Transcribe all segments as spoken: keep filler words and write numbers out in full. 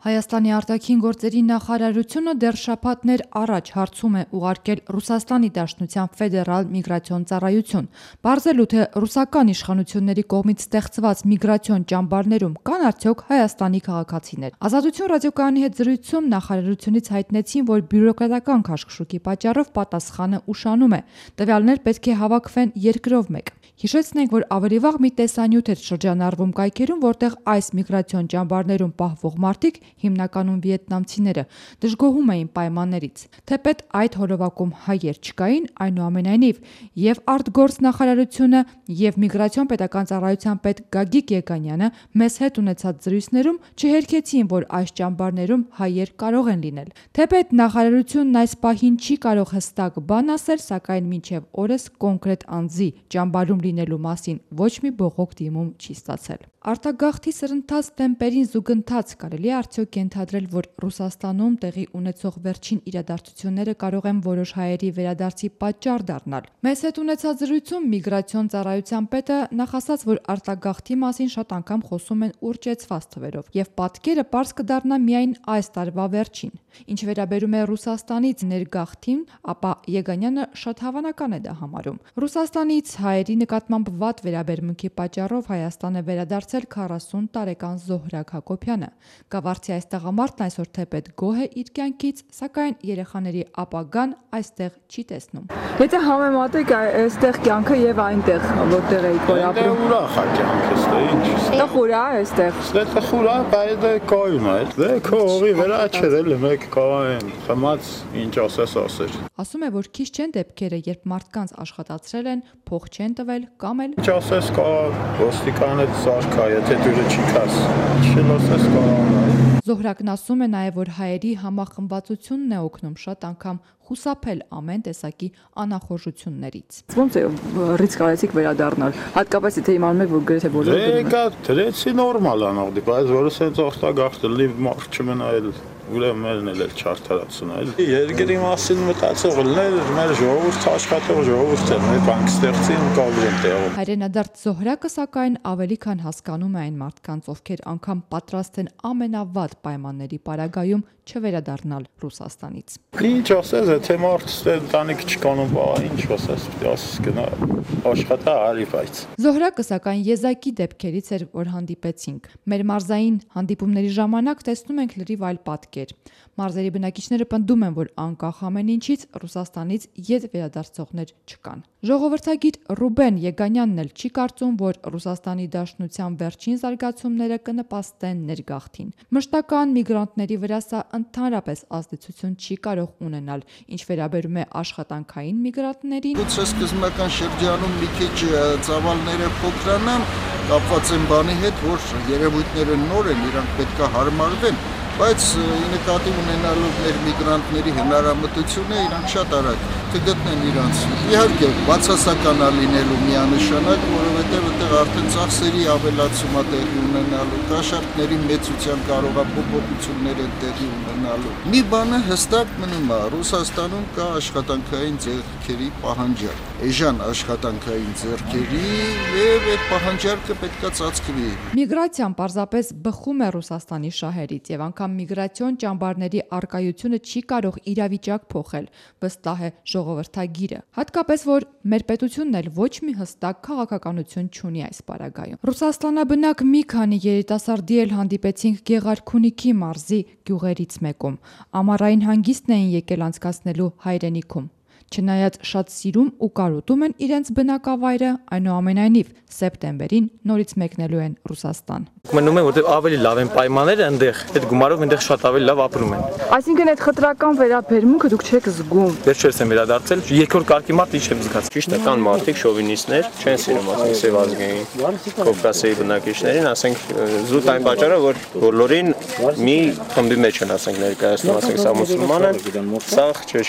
Հայաստանի արտաքին գործերի նախարարությունը դեռ շաբաթներ առաջ հարցում է ուղարկել Ռուսաստանի Դաշնության ֆեդերալ միգրացիոն ծառայություն, պարզելու թե ռուսական իշխանությունների կողմից ստեղծված միգրացիոն ճամբարներում կան արդյոք Հայաստանի քաղաքացիներ։ Ազատություն ռադիոկայանի հետ զրույցում նախարարությունից հայտնեցին, որ բյուրոկրատական քաշքշուկի պատճառով պատասխանը ուշանում է։ Տվյալներ պետք է հավաքվեն երկրով մեկ։ Հիշեցնենք, որ ավելի վաղ մի տեսանյութ էր շրջանառվում կայքերում, որտեղ այս միգրացիոն ճամբարներում պահվող մարդիկ, հիմնականում վիետնամցիները, դժգոհում էին պայմաններից։ Թեպետ այդ հոլովակում հայեր չկային, այնուամենայնիվ եւ արտգործ նախարարությունը եւ միգրացիոն պետական ծառայության պետ Գագիկ Եգանյանը մեզ հետ ունեցած զրույցներում չհերքեցին, որ այս ճամբարներում հայեր կարող են լինել։ Թեպետ նախարարությունն այս պահին չի կարող հստակ բան ասել, սակայն մինչեւ օրս կոնկրետ անձի ճամբարում լինելու մասին ոչ մի բողոք դիմում չի ստացել։ Արտագաղթի սրընթաց տեմպերին զուգընթաց կարելի է արդյոք ենթադրել, որ Ռուսաստանում տեղի ունեցող վերջին իրադարձությունները կարող են որոշ հայերի վերադարձի պատճառ դառնալ։ Մեզ հետ ունեցած զրույցում միգրացիոն ծառայության պետը նախասաց, որ արտագաղթի մասին շատ անգամ խոսում են ուռճեցված թվերով, եւ պատկերը պարզ կդառնա միայն այս տարվա վերջին։ Ինչ վերաբերում է Ռուսաստանից ներգաղթին, ապա Եգանյանը շատ հավանական է դա համարում։ Ռուսաստանից հայերի նկատմամբ վատ վերաբերմունքի պատճառով Հայաստան է վերադարձել քառասուն տարեկան Զոհրաբ Հակոբյանը։ Գավառցի այս տղամարդն այսօր թեպետ գոհ է իր կյանքից, սակայն երեխաների ապագան այստեղ չի տեսնում։ Եթե համեմատեք այստեղ կյանքը եւ այնտեղ, որտեղ եք որ ապրում։ Դե ուրախ է կյանքը, ստե ինչ։ Տխուր է այստեղ։ Ստե տխուր է, բայց դե կայուն է։ Դե քո հողի վրա չերել մեկ կային, խմած ինչ ասես ասեր։ Ասում է, որ քիչ չեն դեպքերը, երբ մարդկանց աշխատացրել են, փող չեն տվել կամ էլ Ինչ ասես կա, ոստիկանը սարքա, եթե դուրը չի կաս։ Ինչ ասես կա։ Զոհրակն ասում է նաև, որ հայերի համախմբվածությունն է օգնում շատ անգամ խուսափել ամեն տեսակի անախորժություններից։ Ոնց է ռիսկ արեցիք վերադառնալ, հատկապես եթե իմանում եք, որ գրեթե բոլորը Դե կա, դրեցի նորմալ անողդի, բայց որը սենց օգտագործելի մարդ չմնայել ուրեմն էլ չարթարացուն այլ երկրի մասին մտածող լներ մեր ժողովուրդ աշխատող ժողովուրդ է մեր բանկստեղծին կալում տեղում Հայրենադարձ Զոհրակը սակայն ավելի քան հասկանում է այն մարդկանց, ովքեր անգամ պատրաստ են ամենավատ պայմանների պարագայում չվերադառնալ Ռուսաստանից։ Ինչ ասես, եթե մարդը տանիք չկանում, ինչ ասես, ասես գնա աշխատա արի բայց։ Զոհրակը սակայն եզակի դեպքերից էր, որ հանդիպեցինք։ Մեր մարզային հանդիպումների ժամանակ տեսնում ենք լրիվ այլ պատկեր։ Մարզերի բնակիչները պնդում են, որ անկախ ամեն ինչից Ռուսաստանից ետ վերադարձողներ չկան։ Ժողովրդագիտ Ռուբեն Եգանյանն էլ չի կարծում, որ Ռուսաստանի Դաշնության վերջին զարգացումները կնպաստեն ներգաղթին։ Մշտական միգրանտների վրա սա ընդհանրապես ազդեցություն չի կարող ունենալ, ինչ վերաբերում է աշխատանքային միգրանտներին։ Գուցե սկզբնական շրջանում մի քիչ ծավալները փոքրանան, կապված են բանի հետ, որ երևույթները նոր են, իրանք պետք է հարմարվեն, բայց ի նկատի ունենալու մեր միգրանտների հնարամտությունը իրանք շատ արագ կգտնեն իրանց։ Իհարկե, բացասական է լինելու միանշանակ, որովհետև այդտեղ արդեն ծախսերի ավելացում է տեղի ունենալու, կաշառքների մեծության կարող է փոփոխություններ են տեղի ունենալու։ Մի բանը հստակ մնում է, Ռուսաստանում կա աշխատանքային ձեռքերի պահանջարկ, էժան աշխատանքային ձեռքերի եւ այդ պահանջարկը պետք է ծածկվի։ Միգրացիան պարզապես բխում է Ռուսաստանի շահերից եւ անգամ միգրացիոն ճամբարների արկայությունը չի կարող իրավիճակ փոխել, վստահ է ժողովրդագիրը։ Հատկապես որ մեր պետությունն էլ ոչ մի հստակ քաղաքականություն չունի այս պարագայում։ Ռուսաստանաբնակ մի քանի երիտասարդի էլ հանդիպեցինք Գեղարքունիքի մարզի գյուղերից մեկում։ Ամառային հանգիստն էին եկել անցկացնելու հայրենիքում։ Չնայած շատ սիրում ու կարոտում են իրենց բնակավայրը, այնուամենայնիվ սեպտեմբերին նորից մեկնելու են Ռուսաստան։ Մնում է, որտեղ ավելի լավ են պայմանները այնտեղ, այդ գումարով այնտեղ շատ ավելի լավ ապրում են։ Այսինքն այդ խտրական վերաբերմունքը դուք չեք զգում։ Վերջերս եմ վերադարձել, երկրորդ կարգի մարդ ինչ եմ զգաց։ Ճիշտ է, կան մարդիկ շովինիստներ, չեն սիրում, ասենք Սևազգեին, Կովկասեի բնակիչներին, ասենք զուտ այն պատճառը, որ բոլորին մի խմբի մեջ են, ասենք ներկայացնում, ասենք սա մուսուլման են, սա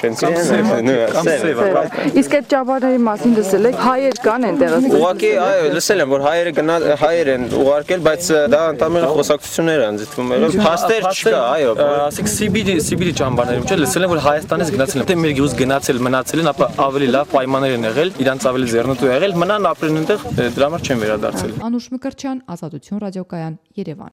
չեչենցի են, Իսկ այդ ճամբարների մասին լսել եք, հայեր կան այնտեղ։ Ուղղակի, այո, լսել եմ, որ հայերը գնա հայեր են ուղարկել, բայց դա ընդամենը խոսակցություններ են ձգվում, փաստեր չկա, այո, ասենք Սիբիրի Սիբիրի ճամբարներում չէ, լսել եմ, որ Հայաստանից գնացել են, թե մեր գյուղից գնացել, մնացել են, ապա ավելի լավ պայմաններ են եղել, իրանց ավելի ձեռնտու եղել, մնան ապրեն այնտեղ, դրա համար չեն վերադարձել։ Անուշ Մկրտչյան, Ազատություն ռադիոկայան, Երևան։